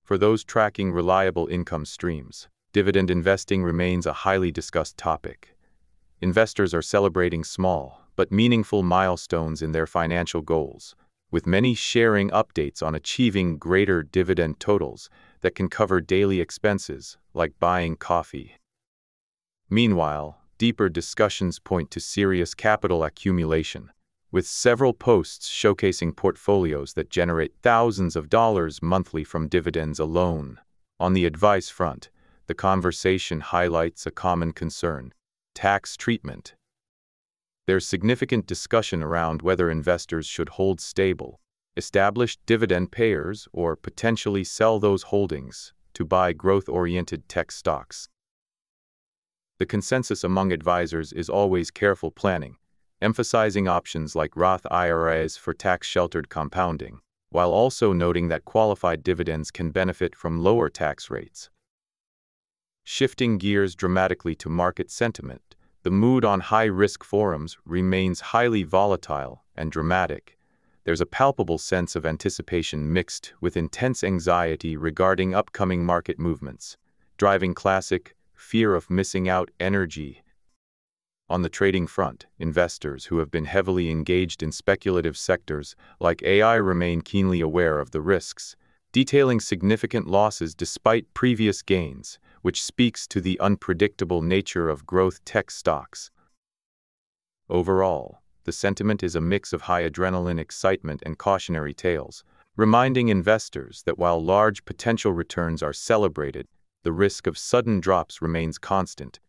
For those tracking reliable income streams, dividend investing remains a highly discussed topic. Investors are celebrating small but meaningful milestones in their financial goals, with many sharing updates on achieving greater dividend totals that can cover daily expenses like buying coffee. Meanwhile, deeper discussions point to serious capital accumulation, with several posts showcasing portfolios that generate thousands of dollars monthly from dividends alone. On the advice front, the conversation highlights a common concern: tax treatment. There's significant discussion around whether investors should hold stable, established dividend payers or potentially sell those holdings to buy growth-oriented tech stocks. The consensus among advisors is always careful planning, emphasizing options like Roth IRAs for tax-sheltered compounding, while also noting that qualified dividends can benefit from lower tax rates. Shifting gears dramatically to market sentiment, the mood on high-risk forums remains highly volatile and dramatic. There's a palpable sense of anticipation mixed with intense anxiety regarding upcoming market movements, driving classic fear of missing out energy. On the trading front, investors who have been heavily engaged in speculative sectors like AI remain keenly aware of the risks, detailing significant losses despite previous gains, which speaks to the unpredictable nature of growth tech stocks. Overall, the sentiment is a mix of high adrenaline excitement and cautionary tales, reminding investors that while large potential returns are celebrated, the risk of sudden drops remains constant,